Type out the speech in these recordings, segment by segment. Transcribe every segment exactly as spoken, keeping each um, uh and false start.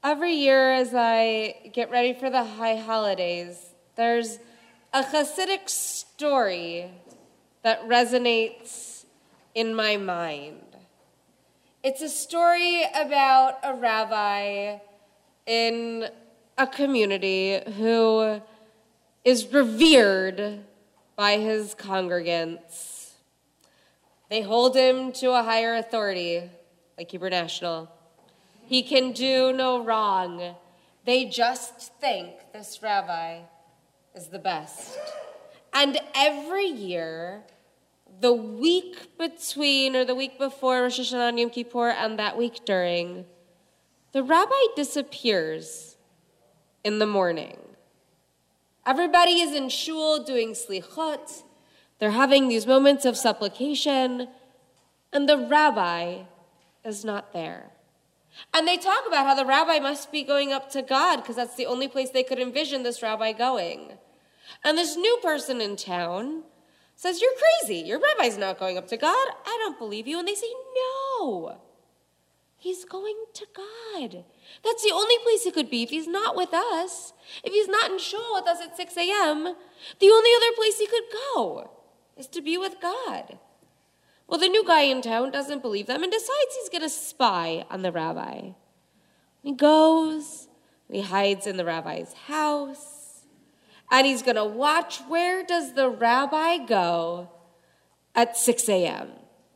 Every year as I get ready for the high holidays, there's a Hasidic story that resonates in my mind. It's a story about a rabbi in a community who is revered by his congregants. They hold him to a higher authority, like Hebrew National. He can do no wrong. They just think this rabbi is the best. And every year, the week between or the week before Rosh Hashanah and Yom Kippur and that week during, the rabbi disappears in the morning. Everybody is in shul doing slichot. They're having these moments of supplication, and the rabbi is not there. And they talk about how the rabbi must be going up to God because that's the only place they could envision this rabbi going. And this new person in town says, "You're crazy. Your rabbi's not going up to God. I don't believe you." And they say, "No, he's going to God. That's the only place he could be if he's not with us. If he's not in shul with us at six a.m., the only other place he could go is to be with God." Well, the new guy in town doesn't believe them and decides he's going to spy on the rabbi. He goes, and he hides in the rabbi's house, and he's going to watch where does the rabbi go at six a.m.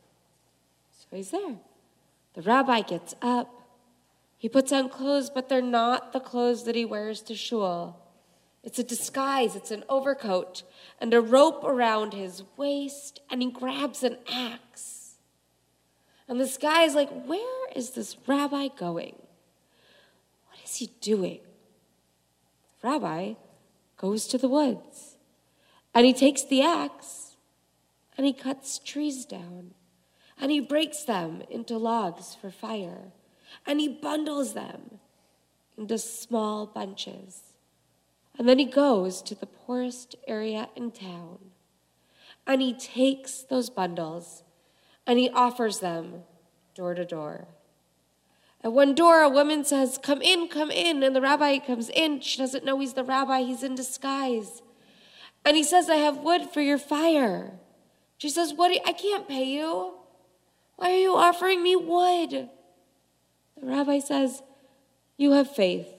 So he's there. The rabbi gets up. He puts on clothes, but they're not the clothes that he wears to shul. It's a disguise. It's an overcoat and a rope around his waist, and he grabs an axe. And this guy is like, where is this rabbi going? What is he doing? The rabbi goes to the woods, and he takes the axe, and he cuts trees down, and he breaks them into logs for fire, and he bundles them into small bunches. And then he goes to the poorest area in town, and he takes those bundles, and he offers them door to door. At one door, a woman says, "Come in, come in." And the rabbi comes in. She doesn't know he's the rabbi. He's in disguise. And he says, "I have wood for your fire." She says, "What? Do you, I can't pay you. Why are you offering me wood?" The rabbi says, "You have faith.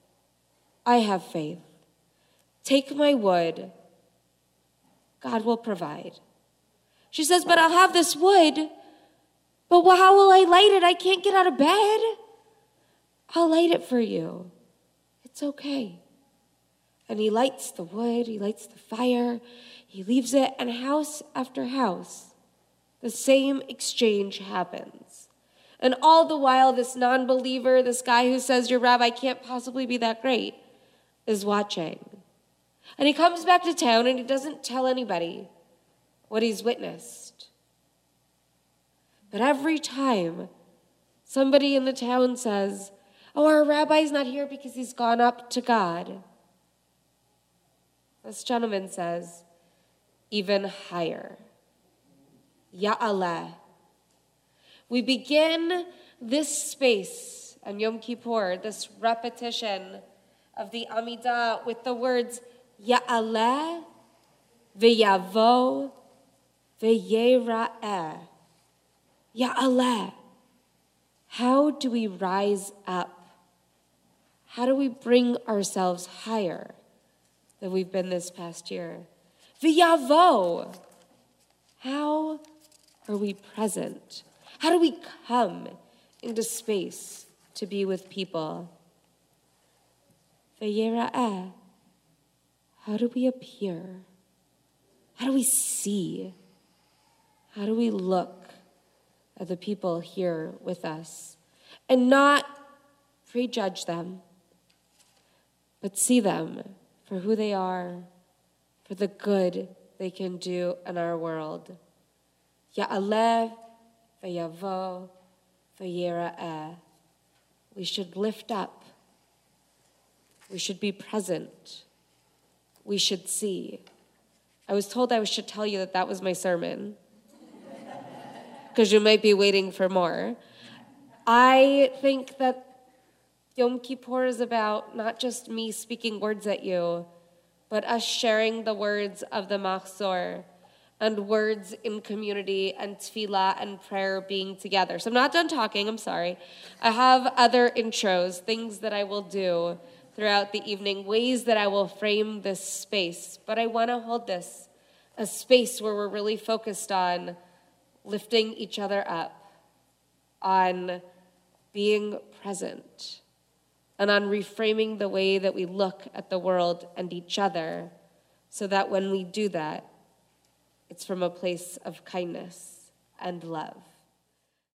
I have faith. Take my wood. God will provide." She says, "But I'll have this wood. But how will I light it? I can't get out of bed." "I'll light it for you. It's okay." And he lights the wood. He lights the fire. He leaves it. And house after house, the same exchange happens. And all the while, this non-believer, this guy who says, "Your rabbi can't possibly be that great," is watching. And he comes back to town and he doesn't tell anybody what he's witnessed. But every time somebody in the town says, "Oh, our rabbi's not here because he's gone up to God," this gentleman says, even higher. Ya'aleh. We begin this space on Yom Kippur, this repetition of the Amidah with the words Ya'aleh, V'yavo, V'yera'eh. Ya'aleh. How do we rise up? How do we bring ourselves higher than we've been this past year? V'yavo. How are we present? How do we come into space to be with people? V'yera'eh. How do we appear? How do we see? How do we look at the people here with us and not prejudge them, but see them for who they are, for the good they can do in our world? Ya'aleh v'yavo v'yera'eh. We should lift up. We should be present. We should see. I was told I should tell you that that was my sermon, because you might be waiting for more. I think that Yom Kippur is about not just me speaking words at you, but us sharing the words of the Machzor and words in community and tefillah and prayer being together. So I'm not done talking, I'm sorry. I have other intros, things that I will do throughout the evening, ways that I will frame this space. But I want to hold this, a space where we're really focused on lifting each other up, on being present, and on reframing the way that we look at the world and each other, so that when we do that, it's from a place of kindness and love.